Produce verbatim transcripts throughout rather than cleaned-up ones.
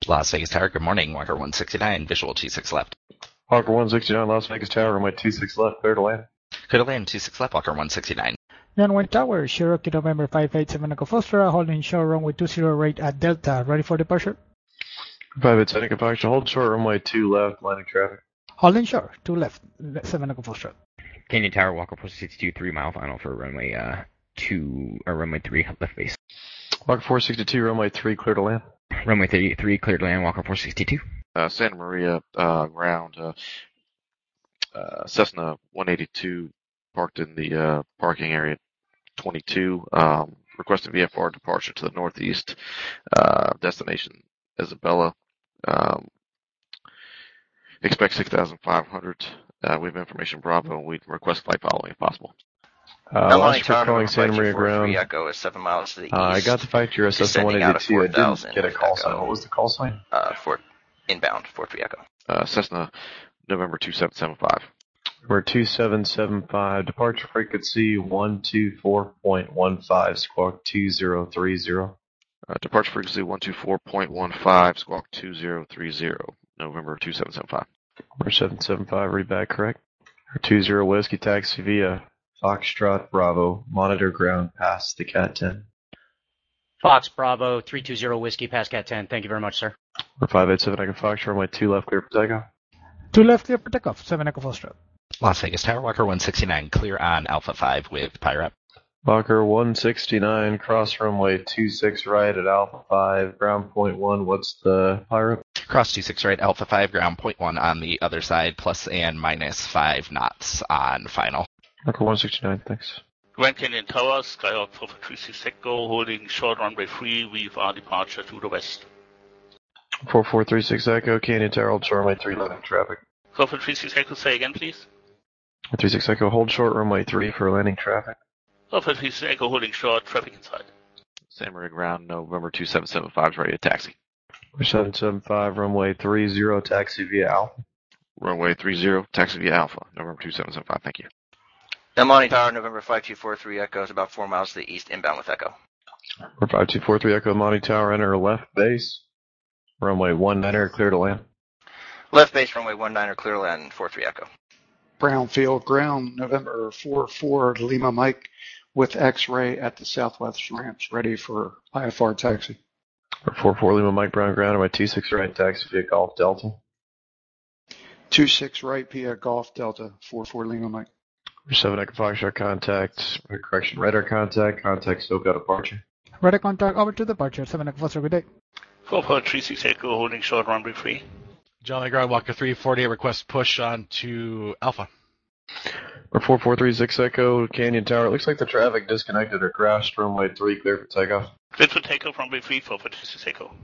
Las Vegas Tower, good morning. Walker one sixty-nine, visual two six left. Walker one sixty-nine, Las Vegas Tower, runway two six left, clear to land. Clear to land, two six left, Walker one sixty-nine. John Wayne Tower, Cherokee November five eight seven Echo Foster, holding short runway two zero right at Delta. Ready for departure? five eight seven Echo Foster, hold short, runway two left, landing traffic. Holding short, two left, seven Echo Foster. Canyon Tower, Walker four sixty-two, three mile final for runway uh two or runway three left base. Walker four sixty-two, runway three, clear to land. Runway three, three clear to land, Walker four sixty-two. Uh, Santa Maria uh, ground, uh, uh, Cessna one eighty-two parked in the uh, parking area twenty-two. Um, requesting V F R departure to the northeast. Uh, destination Isabella. Um, expect six thousand five hundred. Uh, we have information Bravo, and we request flight following if possible. Uh, last for calling Santa Maria ground. Echo is seven miles to the east. Uh, I got the fight to your Cessna one eighty-two. I didn't get a call sign. What was the call sign? Uh, for inbound, four three Echo. Uh, Cessna November two seven seven five. We're two seven seven five. Departure frequency one two four point one five, squawk two zero three zero. Uh, departure frequency one two four point one five, squawk two zero three zero. November two seven seven five. We're seven seven five, read back correct. two zero Whiskey taxi via Foxtrot Bravo, monitor ground past the Cat ten. Fox Bravo, three two zero Whiskey past Cat ten. Thank you very much, sir. We're five eight seven Echo Fox, runway two left, clear for takeoff. Two left, clear for takeoff, seven Echo Foster. Las Vegas Tower, Walker one sixty-nine, clear on Alpha five with Pirate. Walker one sixty-nine, cross runway two six right at Alpha five, ground point one. What's the Pirate? Cross two six right, Alpha five, ground point one on the other side, plus and minus five knots on final. Walker one sixty-nine, thanks. Grand Canyon Tower, Skyhawk four three six Echo, holding short runway three, V F R departure to the west. four four three six Echo, Canyon Tower, hold short runway three, landing traffic. four four three six Echo, say again, please. three six Echo, hold short runway three for landing traffic. four four three six Echo, holding short, traffic inside. Santa Maria ground, November two seven seven five is ready to taxi. We're seven seven five, runway three zero, taxi via Alpha. Runway three zero, taxi via Alpha, November two seven seven five, thank you. El Monte Tower, November five two four three Echo is about four miles to the east, inbound with Echo. We're five two four three Echo, Monte Tower, enter left base. Runway one niner, clear to land. Left base, runway one niner, clear to land, four three Echo. Brownfield ground, November four four Lima Mike with X-ray at the southwest ramps, ready for I F R taxi. We're four four Lima Mike Brown ground, runway two six right, taxi via Golf Delta. two six right via Golf Delta, four four Lima Mike. We're seven Echo Foxtrot contact, correction, radar contact, contact SoCal departure. Radar contact over to departure, seven Echo Foster, good day. four four three six Echo, holding short runway three. John Ground, Walker three forty-eight, request push on to Alpha. We're four four three six Echo, Canyon Tower. It looks like the traffic disconnected or crashed. Runway three, clear for takeoff. Clear for takeoff, runway three, four four three six Echo.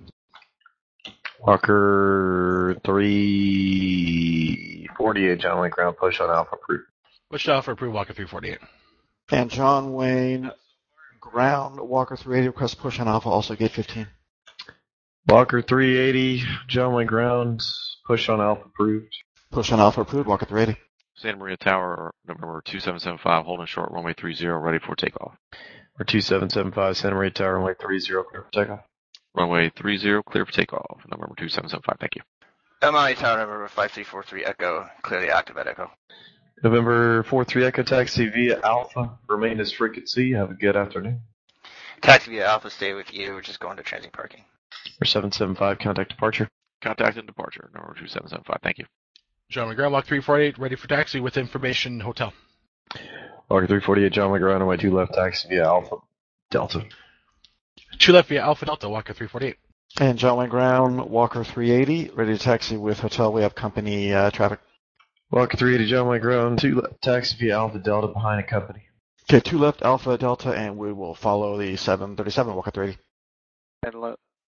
Walker three forty-eight, John Wayne ground, push on Alpha, approved. Push to Alpha, approved, Walker three forty-eight. And John Wayne ground, Walker three eighty, request push on Alpha, also gate fifteen. Walker three eighty, John Wayne ground, push on Alpha, approved. Push on Alpha, approved, Walker three eighty. Santa Maria Tower, November two seven seven five, holding short runway three zero, ready for takeoff. We're two seven seven five, Santa Maria Tower, runway three zero, clear for takeoff. Runway three zero, clear for takeoff. November two seven seven five, thank you. El Monte Tower, November five three four three Echo, clearly active at Echo. November four three Echo, taxi via Alpha, remain as frequency. Have a good afternoon. Taxi via Alpha, stay with you. We're just going to transit parking. We're seven seven five, contact departure. Contact and departure, number two seven seven five, thank you. John McGraw, Walk three forty-eight, ready for taxi with information hotel. Walker three forty-eight, John McGraw, runway two left, taxi via Alpha Delta. Two left via Alpha Delta, Walker three forty-eight. And John Wayne ground, Walker three eighty, ready to taxi with hotel. We have company uh, traffic. Walker three eighty, John Wayne ground, two left, taxi via Alpha Delta behind a company. Okay, two left, Alpha Delta, and we will follow the seven thirty-seven, Walker three eighty. And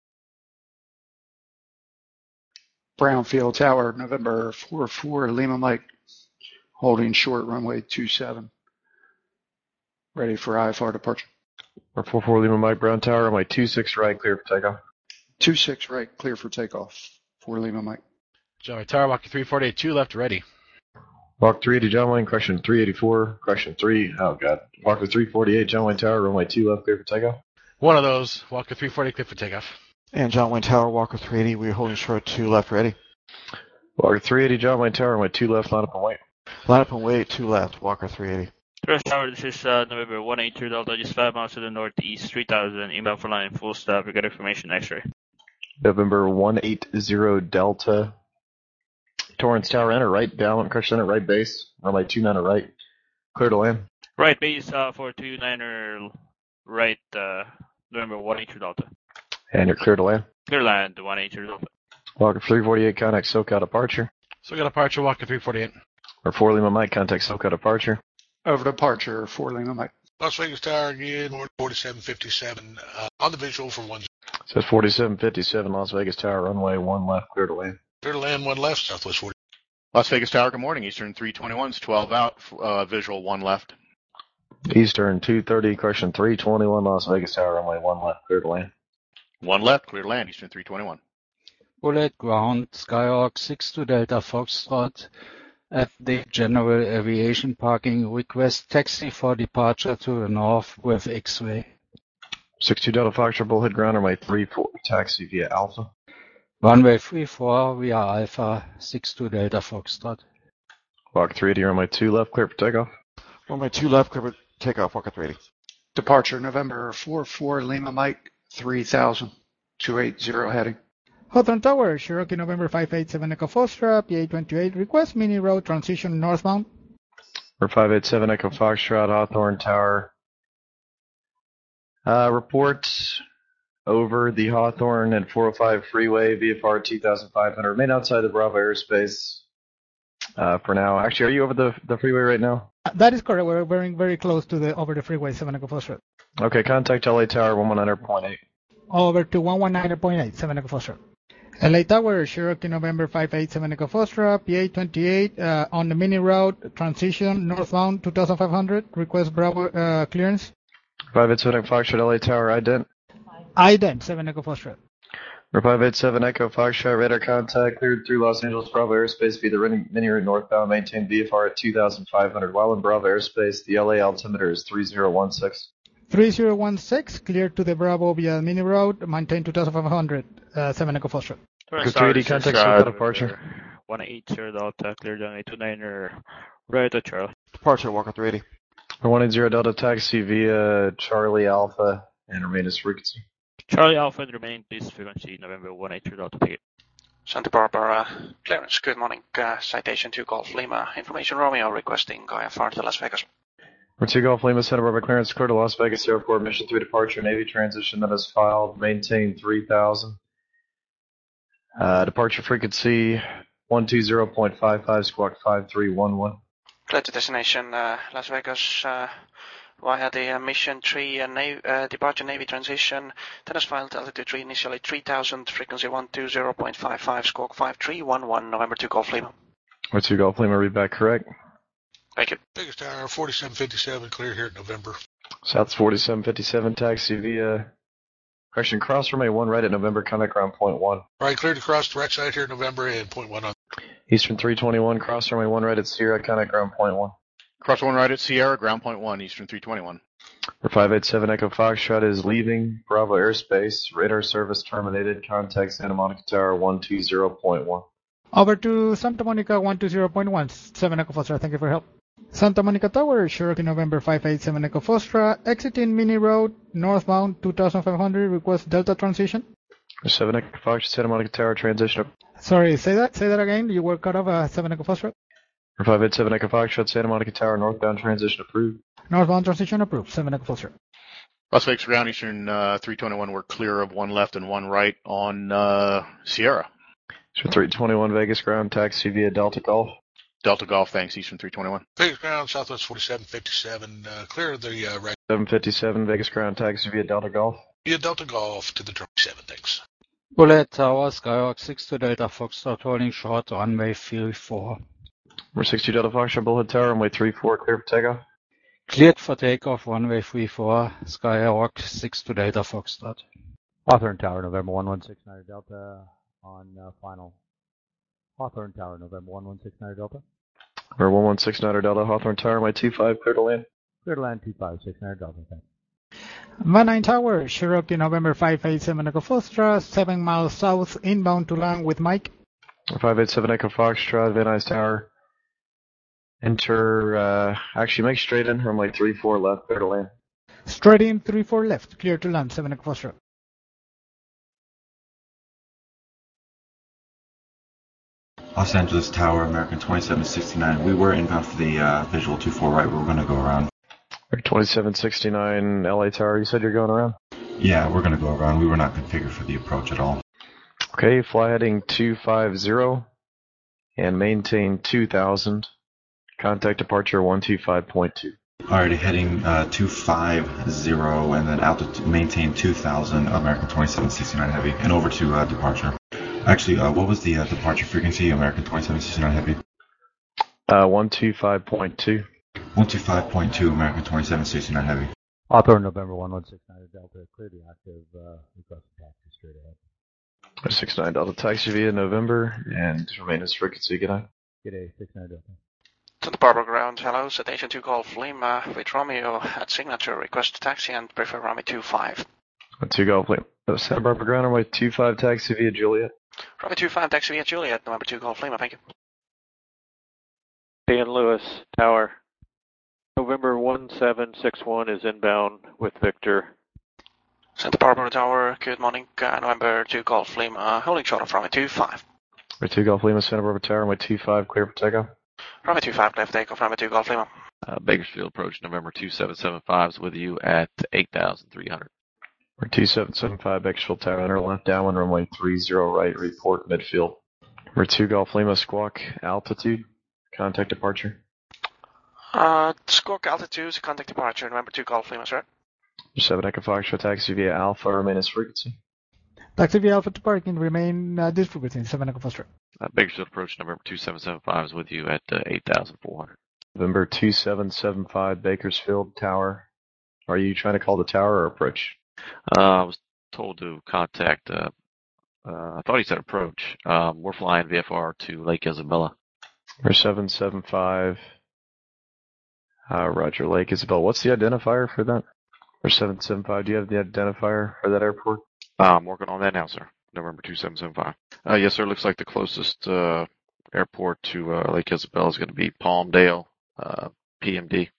Brownfield Tower, November four four Lima Mike, holding short runway two seven, ready for I F R departure. We're four four Lima Mike Brown Tower, runway two six right, clear for takeoff. two six right, clear for takeoff, for Lima Mike. John Wayne Tower, Walker three forty-eight, two left, ready. Walker three eighty, John Wayne, correction three eighty-four, correction three, oh god. Walker three forty-eight, John Wayne Tower, runway two left, clear for takeoff. One of those, Walker three forty-eight, clear for takeoff. And John Wayne Tower, Walker three eighty, we're holding short two left ready. Walker three eighty, John Wayne Tower, my two left, line up and wait. Line up and wait, two left, Walker three eighty. Traverse Tower, this is uh, November one eight two Delta, just five miles to the northeast, three thousand, inbound for line, full stop, we got information, X-ray. November one eight zero Delta. Torrance Tower, enter right, down, crush center, right base, runway two niner right, clear to land. Right base uh, for two niner right, uh, November one eight two Delta. And you're clear to land. Clear land, one eight two Delta. Walker three forty-eight, contact SoCal departure. SoCal departure, Walker three forty-eight. Or four Lima Mike, contact SoCal departure. Over departure, four Lima Mike. Las Vegas Tower again, forty-seven fifty-seven, uh, on the visual for one. Says forty-seven fifty-seven, Las Vegas Tower, runway one left, clear to land. Clear to land, one left, Southwest forty. Las Vegas Tower, good morning. Eastern three twenty-one's twelve out, uh, visual one left. Eastern two thirty, correction three twenty-one, Las Vegas Tower, runway one left, clear to land. One left, clear to land, Eastern three twenty-one. Bullet ground, Skyhawk six two Delta Foxtrot at the General Aviation Parking. Request taxi for departure to the north with X-ray. six two Delta Foxtrot, Bullhead ground, runway three four, taxi via Alpha. Runway three four via Alpha, six two Delta Foxtrot. Walker three eighty, runway two left, clear for takeoff. Runway two left, clear for takeoff, Walker three eighty. Departure, November four four Lima Mike, three thousand, two eighty heading. Hawthorne Tower, Cherokee November five eight seven Echo Foxtrot, P A twenty-eight, request mini road transition northbound. Or five eight seven Echo Foxtrot, Hawthorne Tower. Uh, report over the Hawthorne and four oh five freeway, V F R two thousand five hundred. Remain outside the Bravo airspace uh, for now. Actually, are you over the, the freeway right now? That is correct. We're very, very close to the over the freeway, seven Echo Foxtrot. Okay, contact L A Tower, one nineteen point eight. Over to one nineteen point eight, seven Echo Foxtrot. L A Tower, Cherokee November five eight seven Echo Foxtrot, P A twenty-eight, uh, on the mini route, transition, northbound, two thousand five hundred, request Bravo uh, clearance. five eight seven Echo Foxtrot, L A Tower, ident. Ident, seven Echo Foxtrot. Or five eight seven Echo Foxtrot, radar contact, cleared through Los Angeles Bravo airspace via the mini route northbound, maintain V F R at two thousand five hundred. While in Bravo airspace, the L A altimeter is three zero one six. three zero one six, cleared to the Bravo via mini route, maintain two thousand five hundred, uh, seven Echo Foxtrot. three eighty, contact SoCal departure. one eight zero Delta, cleared on a two niner right at Charlie. Departure, Walker three eighty. Or one eighty Delta taxi via Charlie Alpha and remain as frequency. Charlie Alpha and remain, please frequency, November one eight zero Delta ticket. Santa Barbara, clearance, good morning. Uh, citation two Golf Lima, information Romeo requesting I F R to Las Vegas. Or two Golf Lima, Santa Barbara clearance, clear to Las Vegas Airport, mission three departure, Navy transition that is filed, maintain three thousand. Uh, departure frequency one two zero point five five, squawk five three one one. Clear to destination, uh, Las Vegas, uh, via the uh, mission three uh, Navy, uh, departure Navy transition, that is filed altitude three, initially three thousand, frequency one two zero point five five, squawk five three one one, November two Golf Lima. Or two Golf Lima, read back correct. Thank you. Vegas Tower, forty-seven fifty-seven, clear here in November. South forty-seven fifty-seven, taxi via, correction, cross runway one right at November, contact ground point one. Right, cleared across the right side here in November and point one on. Eastern three twenty-one, cross runway one right at Sierra, contact ground point one. Cross one right at Sierra, ground point one, Eastern three twenty-one. For five eight seven Echo Foxtrot is leaving Bravo airspace, radar service terminated, contact Santa Monica Tower one two zero point one. Over to Santa Monica one two zero point one, seven Echo Foxtrot, thank you for your help. Santa Monica Tower, Cherokee November five eight seven Echo Foxtrot, exiting mini road, northbound two thousand five hundred, request Delta transition. seven Echo Foxtrot, Santa Monica Tower, transition. Sorry, say that, say that again, you were cut off, uh, seven Echo Foxtrot. For five eight seven Echo Foxtrot, Santa Monica Tower, northbound transition approved. Northbound transition approved, seven Echo Foxtrot. Las Vegas ground, Eastern uh, three twenty-one, we're clear of one left and one right on uh, Sierra. Eastern three twenty-one, Vegas ground, taxi via Delta Golf. Delta Golf, thanks, Eastern three twenty-one. Vegas ground, Southwest forty-seven fifty-seven, uh, clear of the uh, right. seven fifty-seven, Vegas ground, taxi via Delta Golf. Via Delta Golf to the twenty-seven, thanks. Bullet Tower, Skyhawk six two Delta Foxtrot, holding short, runway three four. We're sixty Delta Foxtrot, Bullhead Tower, runway three four, clear for takeoff. Cleared for takeoff, runway three four, Skyhawk six two Delta Foxtrot. Hawthorne Tower, November one one six nine Delta on uh, final. Hawthorne Tower, November one one six nine Delta. Or one one six nine Delta, Hawthorne Tower, my two five, clear to land. Clear to land two five six nine Delta, thanks. Van Nuys Tower, Cherokee November five eight seven Echo Foxtrot, seven miles south, inbound to land with Mike. five eight seven Echo Foxtrot, Van Nuys Tower. Enter, uh, actually make straight in, runway three four left, clear to land. Straight in, three four left, clear to land, seven Echo Foxtrot. Los Angeles Tower, American twenty-seven sixty-nine. We were inbound for the uh, visual two four right. We were going to go around. twenty-seven sixty-nine L A Tower, you said you're going around? Yeah, we're going to go around. We were not configured for the approach at all. Okay, fly heading two five zero and maintain two thousand. Contact departure one two five point two. Alrighty, heading uh, two five zero and then altitude maintain two thousand, American twenty-seven sixty-nine Heavy, and over to uh, departure. Actually, uh, what was the uh, departure frequency, American twenty-seven sixty-nine Heavy? Uh, one two five point two. one two five point two, American twenty-seven sixty-nine Heavy. Author November one one six nine Delta, clear the active, uh, request taxi straight ahead. six nine Delta taxi via November, and remain as frequency, good night. Get a six nine Delta. Santa Barbara ground, hello, Citation two Golf Lima with Romeo at signature, request taxi and prefer Romeo two five. two Golf Lima. Santa Barbara ground, runway two five taxi via Juliet. Romeo two five taxi via Juliet, November two Golf Lima, thank you. Dan Lewis, Tower. November one seven six one is inbound with Victor. Santa Barbara Tower, good morning, uh, November two Golf Lima, holding short of Romeo two five. Runway two Golf Lima, Santa Barbara Tower, runway two five, clear for takeoff. Romeo two five, clear for takeoff, Romeo two Golf Lima. Uh, Bakersfield approach November two seven seven five is with you at eight thousand three hundred. We're two seven seven five, Bakersfield Tower, enter left downwind, runway three zero right, report midfield. We're two Golf Lima, squawk, altitude, contact departure. Uh, squawk altitude, contact departure, November two Golf Lima, sir. seven Echo Foxtrot, taxi via Alpha, remain as frequency. Taxi via Alpha to parking, remain uh, this frequency, seven Echo Foxtrot. Uh, Bakersfield approach November two seven seven five is with you at uh, eight thousand four hundred. November two seven seven five, Bakersfield Tower. Are you trying to call the tower or approach? Uh, I was told to contact, uh, uh, I thought he said approach. Um, we're flying V F R to Lake Isabella. Or seven seven five, uh, Roger, Lake Isabella. What's the identifier for that? Or seven seven five, do you have the identifier for that airport? Uh, I'm working on that now, sir. November two seven seven five. Uh, yes, sir. Looks like the closest uh, airport to uh, Lake Isabella is going to be Palmdale, uh, P M D.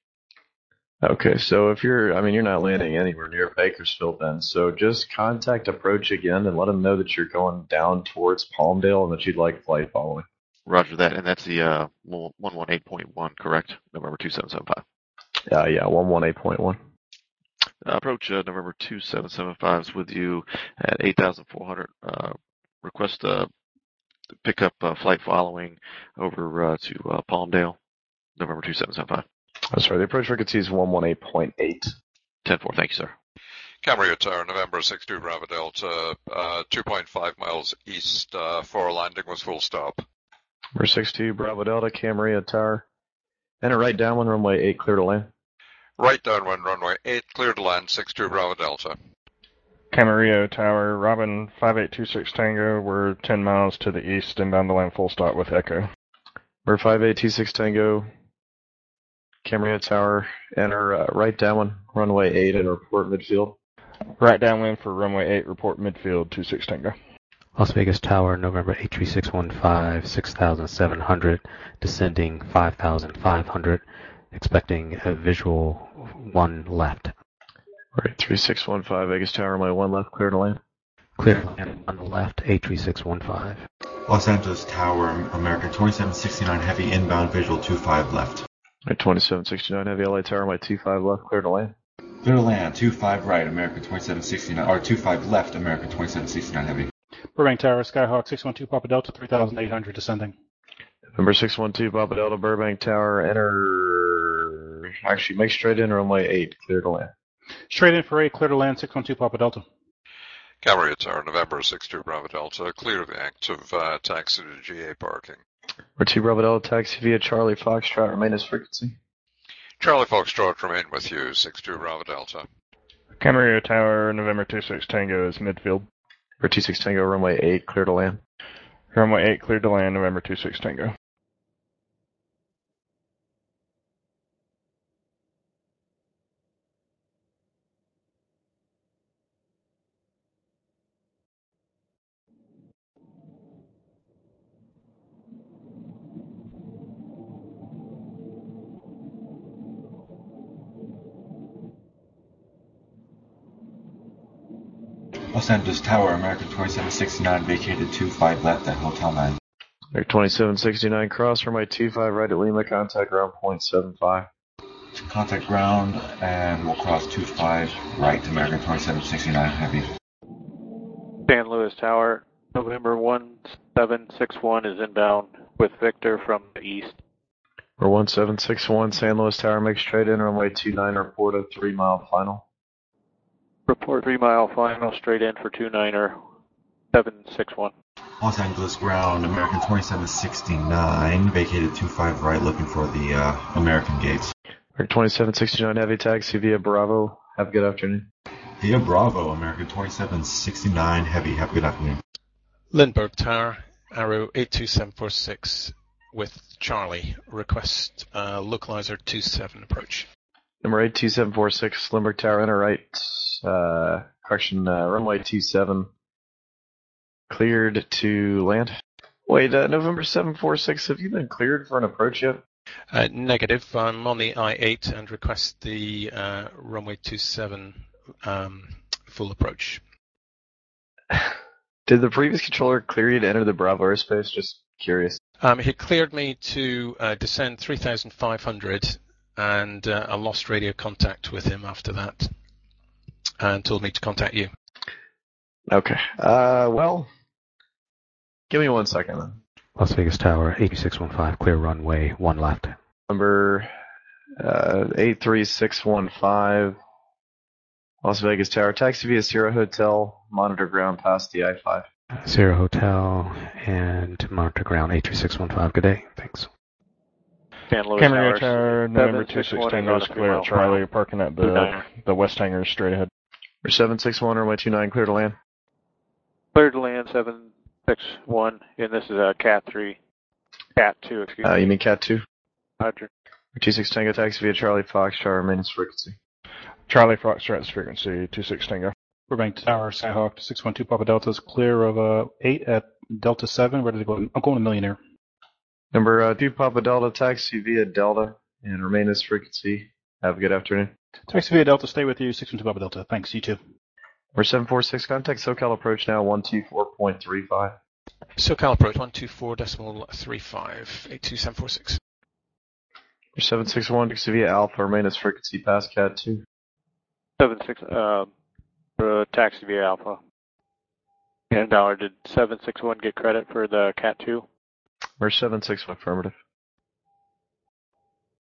Okay, so if you're, I mean, you're not landing anywhere near Bakersfield then, so just contact approach again and let them know that you're going down towards Palmdale and that you'd like flight following. Roger that, and that's the uh, one eighteen point one, correct? November two seven seven five. Uh, yeah, one eighteen point one. Uh, approach uh, November two seven seven five is with you at eight thousand four hundred. Uh, request uh, pick up uh, flight following over uh, to uh, Palmdale, November two seven seven five. I'm sorry, the approach frequency is one eighteen point eight. ten four, thank you, sir. Camarillo Tower, November six two Bravo Delta, uh, two point five miles east uh, for landing with full stop. Number six two Bravo Delta, Camarillo Tower. Enter right downwind, runway eight, clear to land. Right downwind, runway eight, clear to land, six two Bravo Delta. Camarillo Tower, Robin five eight two six Tango, we're ten miles to the east, inbound to land full stop with Echo. We're five eight two six Tango, Camarillo Tower, enter uh, right downwind, runway eight, and report midfield. Right downwind for runway eight, report midfield, two six Tango. Las Vegas Tower, November eight three six one five, six thousand seven hundred, descending five thousand five hundred, expecting a visual one left. Right, three six one five, Vegas Tower, runway one left, clear to land. Clear to land on the left, eight three six one five. Los Angeles Tower, American twenty-seven sixty-nine Heavy, inbound visual two five left. Right, twenty-seven sixty-nine Heavy, L A Tower, runway two five left, clear to land. Clear to land, two five right, American twenty-seven sixty-nine, or two five left, American twenty-seven sixty-nine Heavy. Burbank Tower, Skyhawk six one two Papa Delta, three thousand eight hundred descending. Number six one two Papa Delta, Burbank Tower, enter, actually make straight in, runway eight, clear to land. Straight in for eight, clear to land, six one two Papa Delta. Camarillo Tower, November six two Bravo Delta, clear the active uh, taxi to G A parking. We're two Bravo Delta, taxi via Charlie Foxtrot, remain as frequency. Charlie Foxtrot, remain with you, six two Bravo Delta. Camarillo Tower, November two six Tango is midfield. For two six Tango, runway eight, clear to land. Runway eight, clear to land, November two six Tango. Los Angeles Tower, American twenty-seven sixty-nine, vacated two five left at Hotel nine. American twenty-seven sixty-nine, cross runway two five right at Lima, contact ground point seven five. Contact ground, and we'll cross two five right to American twenty-seven sixty-nine, heavy. San Luis Tower, November one seven six one is inbound with Victor from the east. Or one seven six one, San Luis Tower, make straight in, runway two nine, report a three mile final. Report three mile final, straight in for two niner, seven six one. Los Angeles ground, American twenty-seven sixty-nine, vacated two five right, looking for the uh, American gates. American twenty-seven sixty-nine, heavy taxi via Bravo. Have a good afternoon. Via Bravo, American twenty-seven sixty-nine, heavy. Have a good afternoon. Lindbergh Tower, Arrow eight two seven four six with Charlie. Request uh, localizer two seven approach. Number eight two seven four six, Lindbergh Tower, enter right, uh, correction, uh, runway two seven. Cleared to land. Wait, uh, November seven four six, have you been cleared for an approach yet? Uh, negative. I'm on the I eight and request the uh, runway two seven um, full approach. Did the previous controller clear you to enter the Bravo airspace? Just curious. Um, he cleared me to uh, descend three thousand five hundred, and uh, I lost radio contact with him after that, and told me to contact you. Okay. Uh, well, give me one second then. Las Vegas Tower, eight six one five, clear runway, one left. Number uh, eight three six one five, Las Vegas Tower, taxi via Sierra Hotel, monitor ground past the I five. Sierra Hotel and monitor ground, eight three six one five, good day, thanks. San Luis Camarillo Tower, Tower, November two six Tango is clear at Charlie, parking at the, the west hangar straight ahead. Or seven six one, runway two nine, clear to land. Clear to land, seven six one, and this is a Cat three. Cat two, excuse Uh, me. you mean Cat two? Roger. two six Tango, taxi via Charlie Foxtrot, maintenance frequency. Charlie Foxtrot's frequency, two six Tango. Burbank Tower, Skyhawk six one two Papa Delta is clear of uh, eight at Delta seven, ready to go. I'm going to Millionaire. Number uh, two Papa Delta, taxi via Delta, and remain as frequency. Have a good afternoon. Taxi via Delta, stay with you, six one two Papa Delta. Thanks, you too. Number seven four six, contact SoCal approach now, one two four point three five. SoCal approach one two four decimal three five, eight two seven four six. Number seven six one, taxi via Alpha, remain as frequency past Cat two. Seven six, uh, uh, taxi via Alpha. And dollar, did seven six one get credit for the Cat two? Number seven six one, affirmative.